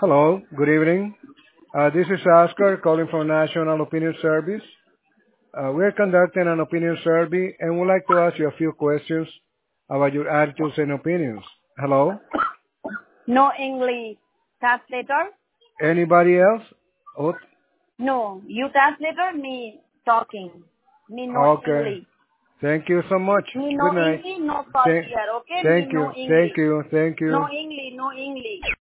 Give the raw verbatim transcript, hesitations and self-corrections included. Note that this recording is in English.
Hello, good evening. Uh, this is Oscar calling from National Opinion Service. Uh, we're conducting an opinion survey and would like to ask you a few questions about your attitudes and opinions. Hello? No English. Translator? Anybody else? Oh, No. You translator, me talking. Me no okay. English. Thank you so much. Me no Good night. English, no call Thank, here. Okay? Me thank no you. Thank English. you. Thank you. No English, no English.